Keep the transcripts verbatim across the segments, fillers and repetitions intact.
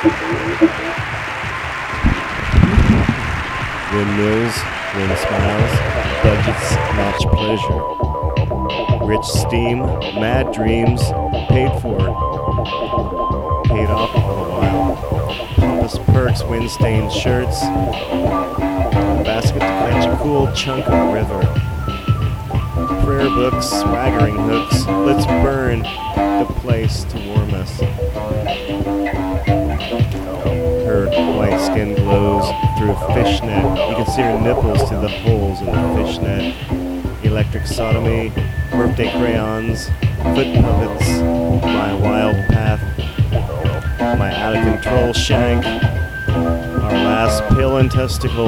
Windmills, wind smiles, budgets match pleasure. Rich steam, mad dreams, paid for, paid off for a while. Pompous perks, wind-stained shirts, a basket to catch a cool chunk of river. Prayer books, swaggering hooks, let's burn the place to warm us. Her white skin glows through fishnet. You can see her nipples through the holes in the fishnet. Electric sodomy, birthday crayons, foot puppets, my wild path, my out-of-control shank, our last pill and testicle,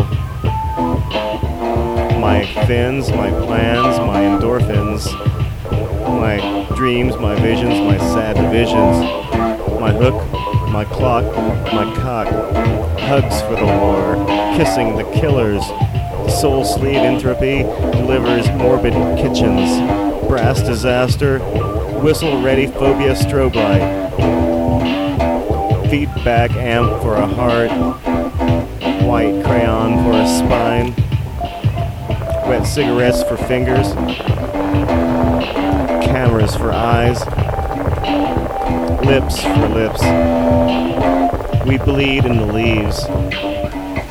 my fins, my plans, my endorphins, my dreams, my visions, my sad divisions, my hook, my clock, my cock, hugs for the war, kissing the killers, soul sleeve entropy delivers morbid kitchens, brass disaster, whistle ready phobia strobe light, feedback amp for a heart, white crayon for a spine, wet cigarettes for fingers, cameras for eyes, lips for lips. We bleed in the leaves.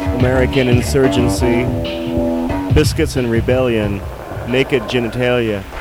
American insurgency, biscuits and rebellion, naked genitalia,